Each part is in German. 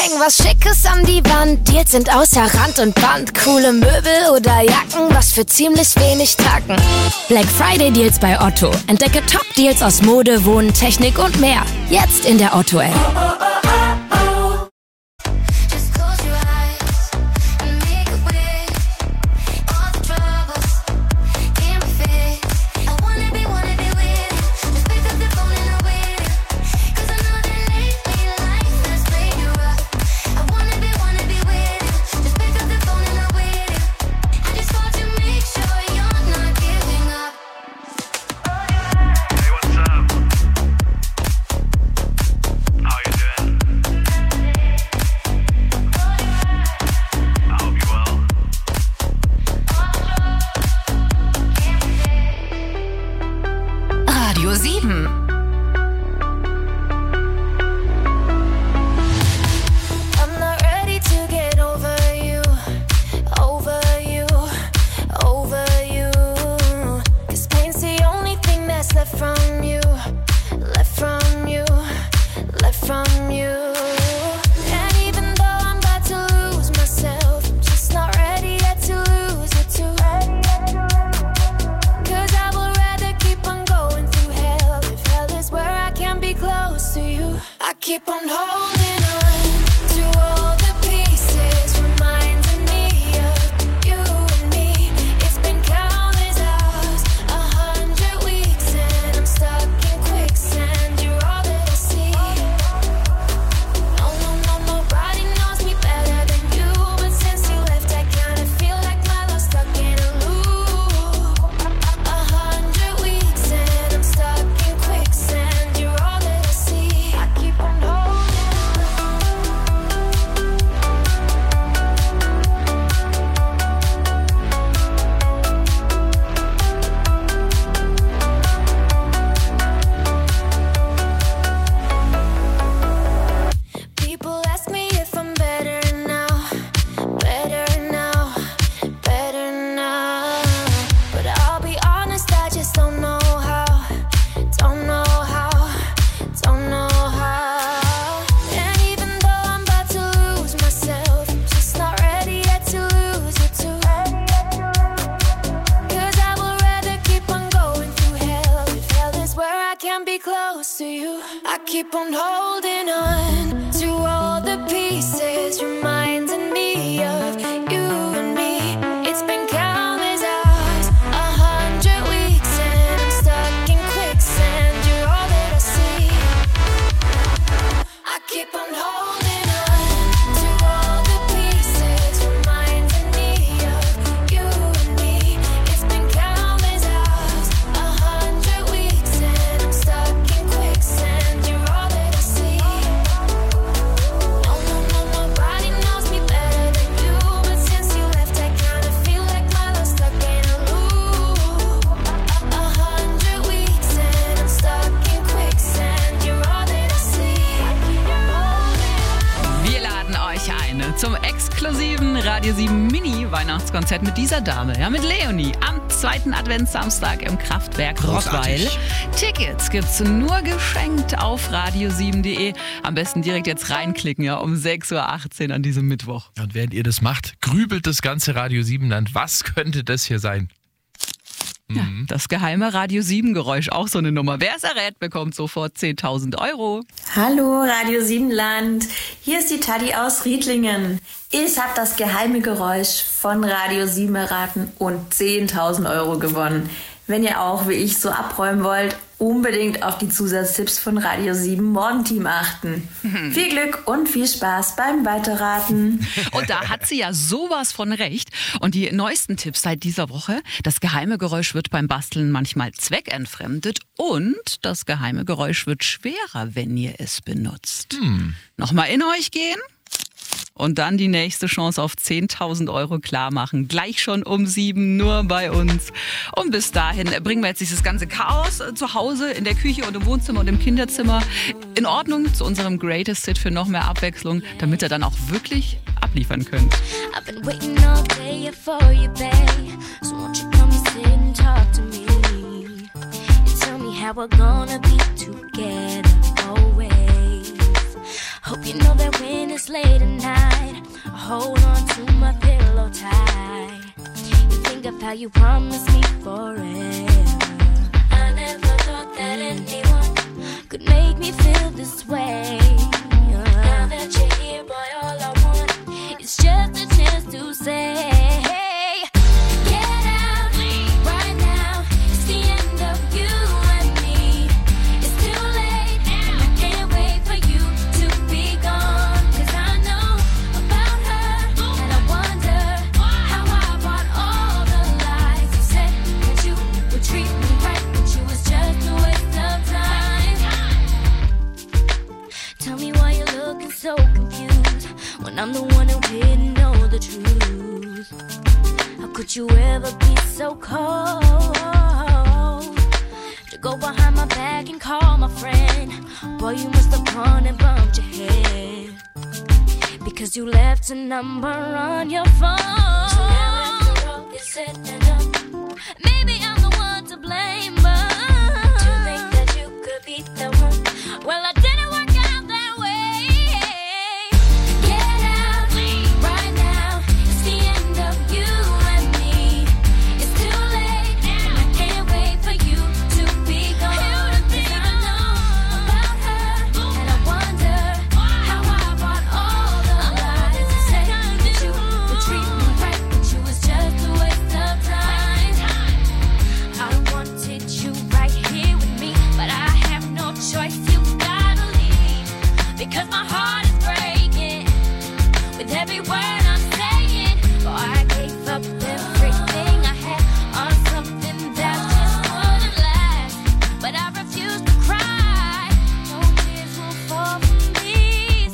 Hängen was Schickes an die Wand. Deals sind außer Rand und Band. Coole Möbel oder Jacken, was für ziemlich wenig Tacken. Black Friday Deals bei Otto. Entdecke Top-Deals aus Mode, Wohnen, Technik und mehr. Jetzt in der Otto-App. Radio 7. Keep on holding on to all the pieces, reminding me of you and me. It's been countless hours, 100 weeks, and I'm stuck in quicksand. You're all that I see. No, nobody knows me better than you. But since you left, I kinda feel like my love's stuck in a loop. 100 weeks, and I'm stuck in quicksand. You're all that I see. I keep on keep on holding on to all the pieces, reminding me of you and me. It's been countless hours, 100 weeks, and I'm stuck in quicksand. You're all that I see. I keep on holding on to all the pieces, reminding me of you and me. It's been countless hours, 100 weeks, and I'm stuck in quicksand. You're all that I see. No, nobody knows me better than you. But since you left, I kinda feel like my love's stuck in a loop. 100 weeks, and I'm stuck in quicksand. You're all that I see. Wir laden euch ein zum exklusiven Radio 7 Mini-Weihnachtskonzert mit dieser Dame, ja, mit Leonie, am 2. Adventssamstag im Kraftwerk Rottweil. Tickets gibt's nur geschenkt auf radio7.de. Am besten direkt jetzt reinklicken, ja, um 6:18 Uhr an diesem Mittwoch. Und während ihr das macht, grübelt das ganze Radio 7-Land. Was könnte das hier sein? Ja, das geheime Radio 7-Geräusch, auch so eine Nummer. Wer es errät, bekommt sofort 10.000 Euro. Hallo Radio 7-Land, hier ist die Tadi aus Riedlingen. Ich habe das geheime Geräusch von Radio 7 erraten und 10.000 Euro gewonnen. Wenn ihr auch wie ich so abräumen wollt, unbedingt auf die Zusatztipps von Radio 7 Morgenteam achten. Viel Glück und viel Spaß beim Weiterraten. Und da hat sie ja sowas von recht. Und die neuesten Tipps seit dieser Woche: Das geheime Geräusch wird beim Basteln manchmal zweckentfremdet und das geheime Geräusch wird schwerer, wenn ihr es benutzt. Nochmal in euch gehen. Und dann die nächste Chance auf 10.000 Euro klar machen. Gleich schon um 7 nur bei uns. Und bis dahin bringen wir jetzt dieses ganze Chaos zu Hause, in der Küche und im Wohnzimmer und im Kinderzimmer in Ordnung zu unserem Greatest Hit für noch mehr Abwechslung, damit ihr dann auch wirklich abliefern könnt. I've been waiting all day for you, babe. So won't you come sit and talk to me and tell me how we're gonna be together always. Hope you know that when it's late hold on to my pillow tight. You think of how you promised me forever. I never thought that anyone could make me feel this way. Now that you're here, boy, all I want is just a chance to say, get out right now. It's the end of you and me. It's too late, and I can't wait for you to be gone. 'Cause I know about her, and I wonder how I bought all the lies. You said that you would treat me right, but you was just a waste of time. Tell me why you're looking so confused when I'm the one who didn't know the truth. How could you ever be so cold to go behind my back and call my friend? Boy, you must have gone and bumped your head because you left a number on your phone. So now after all is said and done, maybe I'm the one to blame, but to think that you could be the one, well, I didn't work out that way. Get out right now. It's the end of you and me. It's too late, and I can't wait for you to be gone. 'Cause I know about her, and I wonder how I bought all the lies. You said that you would treat me right, but you was just a waste of time. I wanted you right here with me, but I have no choice. You gotta leave because my heart is breaking with every word I'm saying. Boy, I gave up everything I had on something that just wouldn't last, but I refuse to cry. No tears will fall from these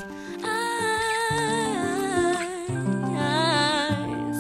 eyes.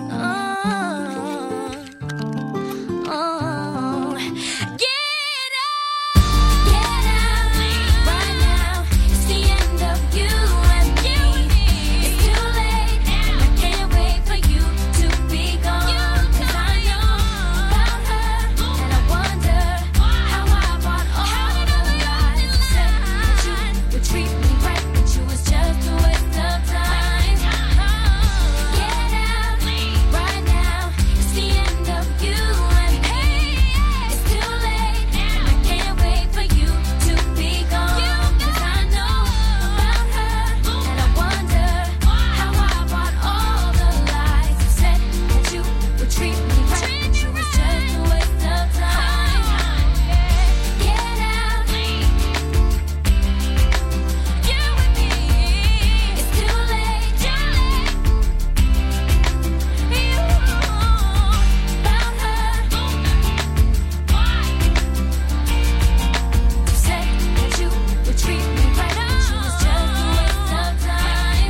Get out right now. It's the end of you and me. It's too late, and I can't wait for you to be gone. 'Cause I know about her, and I wonder how I bought all the lies. You said that you would treat me right, but you was just a waste of time. Get out right now. It's the end of you and me. It's too late, and I can't wait for you to be gone. 'Cause I know about her, and I wonder how I bought all the lies. You said that you would treat me right, but you was just a waste of time. Get out, you and me. It's too late, you about her. You said that you would treat me right, but you was just a waste of time.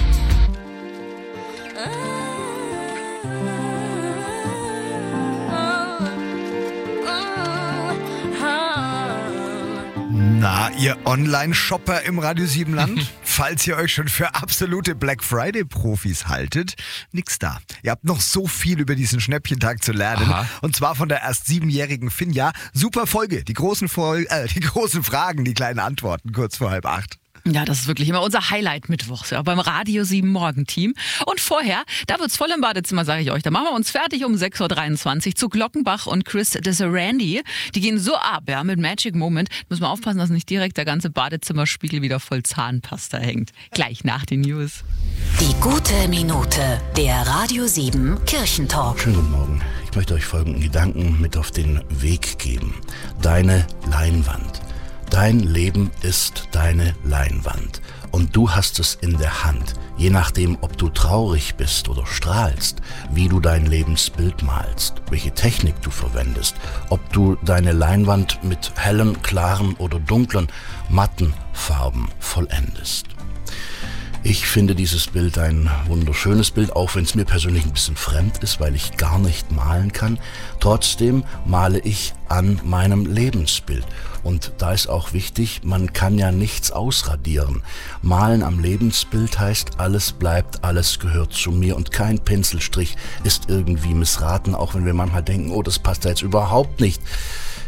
Na, ihr Online-Shopper im Radio 7 Land, falls ihr euch schon für absolute Black Friday-Profis haltet, nix da. Ihr habt noch so viel über diesen Schnäppchentag zu lernen. Aha. Und zwar von der erst 7-jährigen Finja. Super Folge, die großen Fragen, die kleinen Antworten, kurz vor 7:30. Ja, das ist wirklich immer unser Highlight-Mittwochs, ja, beim Radio 7 Morgenteam. Und vorher, da wird's voll im Badezimmer, sage ich euch. Da machen wir uns fertig um 6:23 Uhr zu Glockenbach und Chris Desirandi. Die gehen so ab, ja, mit Magic Moment. Müssen wir aufpassen, dass nicht direkt der ganze Badezimmerspiegel wieder voll Zahnpasta hängt. Gleich nach den News. Die gute Minute, der Radio 7 Kirchentalk. Schönen guten Morgen. Ich möchte euch folgenden Gedanken mit auf den Weg geben. Deine Leinwand. Dein Leben ist deine Leinwand und du hast es in der Hand, je nachdem, ob du traurig bist oder strahlst, wie du dein Lebensbild malst, welche Technik du verwendest, ob du deine Leinwand mit hellen, klaren oder dunklen, matten Farben vollendest. Ich finde dieses Bild ein wunderschönes Bild, auch wenn es mir persönlich ein bisschen fremd ist, weil ich gar nicht malen kann. Trotzdem male ich an meinem Lebensbild. Und da ist auch wichtig, man kann ja nichts ausradieren. Malen am Lebensbild heißt, alles bleibt, alles gehört zu mir und kein Pinselstrich ist irgendwie missraten, auch wenn wir manchmal denken, oh, das passt da jetzt überhaupt nicht.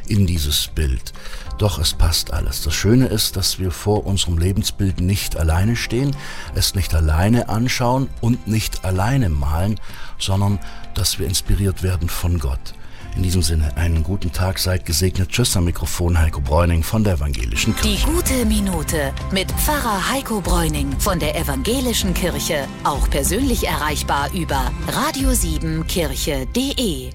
in dieses Bild. Doch es passt alles. Das Schöne ist, dass wir vor unserem Lebensbild nicht alleine stehen, es nicht alleine anschauen und nicht alleine malen, sondern dass wir inspiriert werden von Gott. In diesem Sinne, einen guten Tag, seid gesegnet. Tschüss, am Mikrofon Heiko Bräuning von der Evangelischen Kirche. Die gute Minute mit Pfarrer Heiko Bräuning von der Evangelischen Kirche. Auch persönlich erreichbar über radio7kirche.de.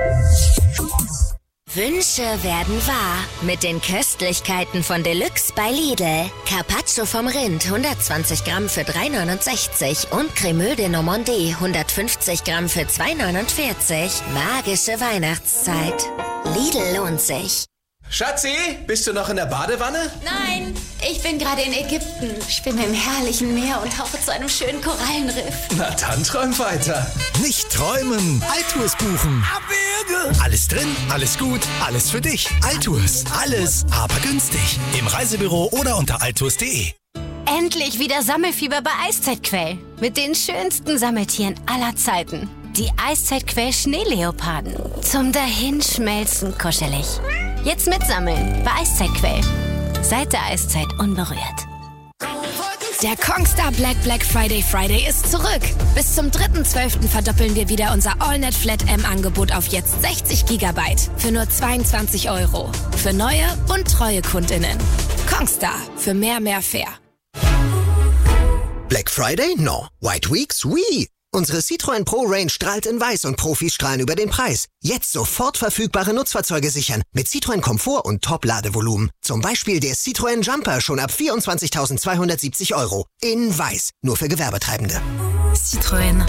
Wünsche werden wahr mit den Köstlichkeiten von Deluxe bei Lidl. Carpaccio vom Rind 120 Gramm für 3,69 und Crémeux de Normandie 150 Gramm für 2,49. Magische Weihnachtszeit. Lidl lohnt sich. Schatzi, bist du noch in der Badewanne? Nein, ich bin gerade in Ägypten, schwimme im herrlichen Meer und tauche zu einem schönen Korallenriff. Na dann träum weiter. Nicht träumen, Altours buchen. Abwürge. Alles drin, alles gut, alles für dich. Altours, alles, aber günstig. Im Reisebüro oder unter altours.de. Endlich wieder Sammelfieber bei Eiszeitquell. Mit den schönsten Sammeltieren aller Zeiten. Die Eiszeitquell Schneeleoparden. Zum Dahinschmelzen kuschelig. Jetzt mitsammeln bei Eiszeitquell. Seit der Eiszeit unberührt. Der Kongstar Black Friday ist zurück. Bis zum 3.12. verdoppeln wir wieder unser AllNet Flat M-Angebot auf jetzt 60 GB für nur 22 €. Für neue und treue KundInnen. Kongstar, für mehr fair. Black Friday? No. White Weeks? Oui. Unsere Citroën Pro Range strahlt in weiß und Profis strahlen über den Preis. Jetzt sofort verfügbare Nutzfahrzeuge sichern mit Citroën Komfort und Top-Ladevolumen. Zum Beispiel der Citroën Jumper schon ab 24.270 €. In weiß. Nur für Gewerbetreibende. Citroën.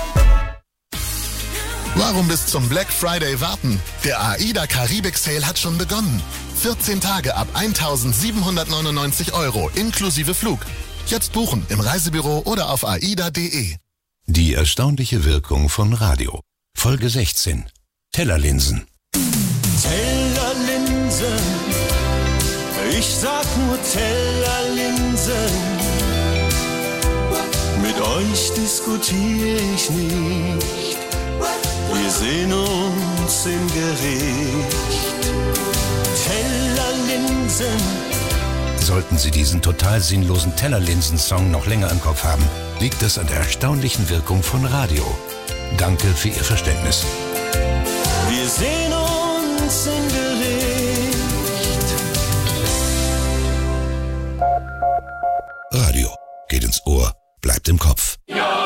Warum bis zum Black Friday warten? Der AIDA Karibik Sale hat schon begonnen. 14 Tage ab 1.799 € inklusive Flug. Jetzt buchen im Reisebüro oder auf aida.de. Die erstaunliche Wirkung von Radio. Folge 16. Tellerlinsen. Tellerlinsen, ich sag nur Tellerlinsen. Mit euch diskutiere ich nicht, wir sehen uns im Gericht. Tellerlinsen. Sollten Sie diesen total sinnlosen Tellerlinsen-Song noch länger im Kopf haben, liegt es an der erstaunlichen Wirkung von Radio. Danke für Ihr Verständnis. Wir sehen uns im Gericht. Radio geht ins Ohr, bleibt im Kopf.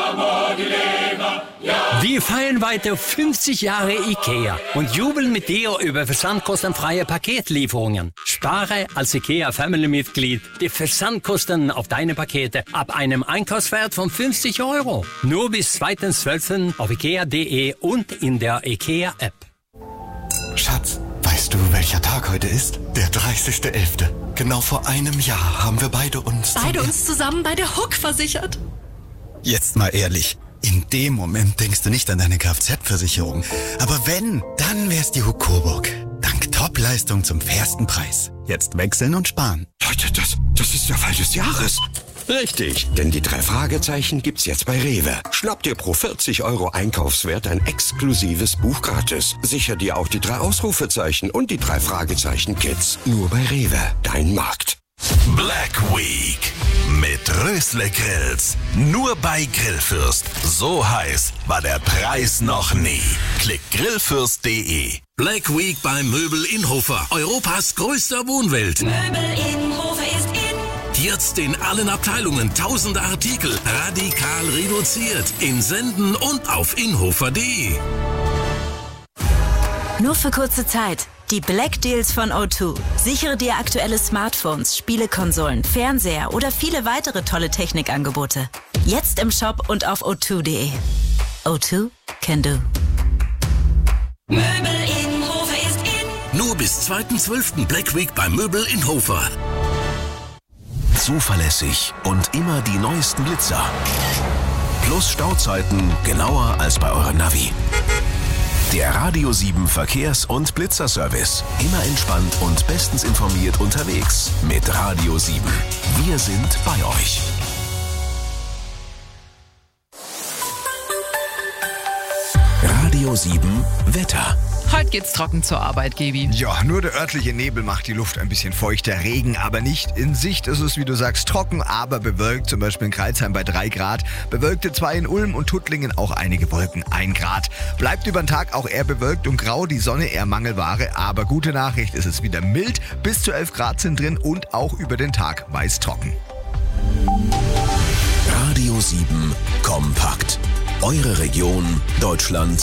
Wir feiern weiter 50 Jahre IKEA und jubeln mit dir über versandkostenfreie Paketlieferungen. Spare als IKEA Family-Mitglied die Versandkosten auf deine Pakete ab einem Einkaufswert von 50 €. Nur bis 2.12. auf ikea.de und in der IKEA-App. Schatz, weißt du, welcher Tag heute ist? Der 30.11. Genau vor einem Jahr haben wir beide uns zusammen bei der Hook versichert. Jetzt mal ehrlich, in dem Moment denkst du nicht an deine Kfz-Versicherung. Aber wenn, dann wär's die Hook Coburg. Dank Top-Leistung zum fairsten Preis. Jetzt wechseln und sparen. Leute, das ist der Fall des Jahres. Richtig, denn die 3 Fragezeichen gibt's jetzt bei Rewe. Schnapp dir pro 40 € Einkaufswert ein exklusives Buch gratis. Sicher dir auch die 3 Ausrufezeichen und die 3 Fragezeichen-Kids. Nur bei Rewe, dein Markt. Black Week mit Rösle Grills. Nur bei Grillfürst. So heiß war der Preis noch nie. Klick grillfürst.de. Black Week beim Möbel Inhofer. Europas größter Wohnwelt. Möbel Inhofer ist in. Jetzt in allen Abteilungen tausende Artikel. Radikal reduziert. In Senden und auf inhofer.de. Nur für kurze Zeit. Die Black Deals von O2. Sichere dir aktuelle Smartphones, Spielekonsolen, Fernseher oder viele weitere tolle Technikangebote. Jetzt im Shop und auf o2.de. O2 can do. Möbel Inhofer ist in. Nur bis 2.12. Black Week beim Möbel Inhofer. Zuverlässig und immer die neuesten Blitzer. Plus Stauzeiten genauer als bei eurem Navi. Der Radio 7 Verkehrs- und Blitzerservice. Immer entspannt und bestens informiert unterwegs mit Radio 7. Wir sind bei euch. Radio 7 Wetter. Heute geht's trocken zur Arbeit, Gebi. Ja, nur der örtliche Nebel macht die Luft ein bisschen feuchter. Regen aber nicht. In Sicht ist es, wie du sagst, trocken, aber bewölkt. Zum Beispiel in Crailsheim bei 3 Grad. Bewölkte 2 in Ulm und Tuttlingen auch einige Wolken, 1 Grad. Bleibt über den Tag auch eher bewölkt und grau, die Sonne eher Mangelware. Aber gute Nachricht, es ist wieder mild. Bis zu 11 Grad sind drin und auch über den Tag weiß trocken. Radio 7 Kompakt. Eure Region, Deutschland.